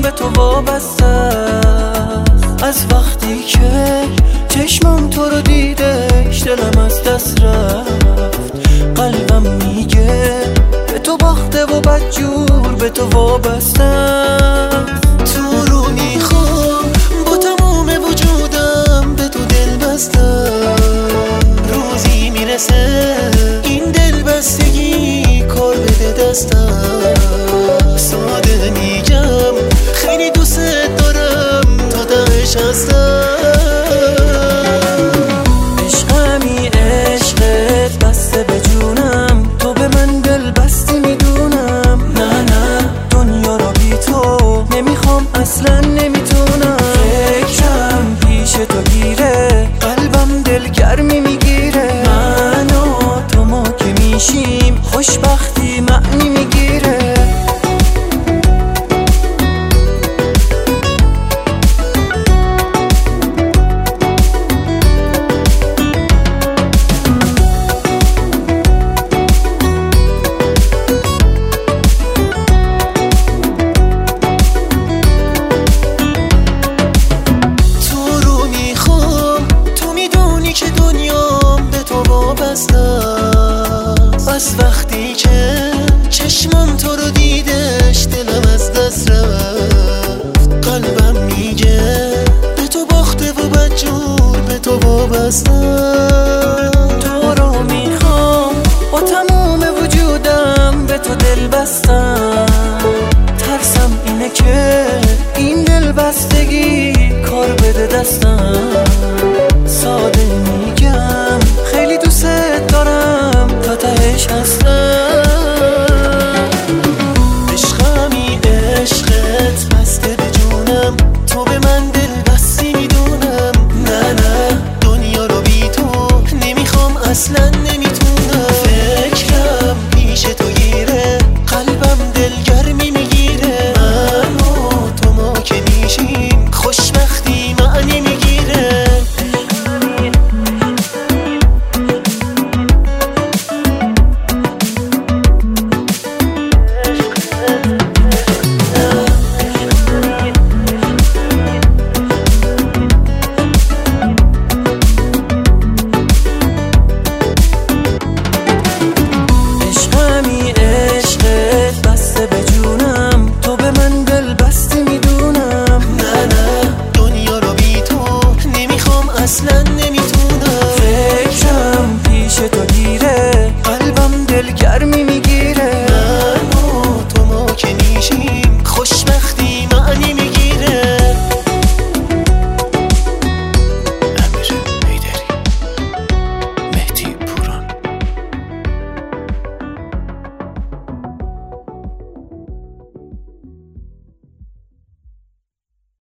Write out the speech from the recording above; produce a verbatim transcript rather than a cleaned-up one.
به تو وابسته است. از وقتی که چشمم تو رو دیدش دلم از دست رفت. قلبم میگه به تو باخته و بدجور به تو وابسته است. تو رو میخوام با تمام وجودم به تو دل بستم. روزی میرسه این دل بستگی کار بده دستم. ساده میگم خیلی دوست دارم تا دهش هستم. عشقمی عشقت بسته به جونم، تو به من دل بستی میدونم. نه نه دنیا رو بی تو نمیخوام اصلا نمیتونم. فکرم پیش تو گیره قلبم دل گرمی میگیره. من و تو ما که میشیم خوشبختی معنی میگیره. از وقتی که چشمم تو رو دیدش دلم از دست رفت. قلبم میگه به تو باخته و بدجور به تو وابستم. تو رو میخوام با تمام وجودم به تو دل بستم. ترسم اینه که این دل بستگی کار بده دستم. ساده میگم خیلی دوست دارم تا تهش هستم. عشقمی عشقت بسته به جونم، تو به من دل بستی میدونم. نه نه دنیا رو بی تو نمیخوام اصلا نمیتونم. فکرم پیش تو گیره قلبم دل گرمی میگیره. من و تو ما که میشیم خوشبختی معنی میگیره. اصلا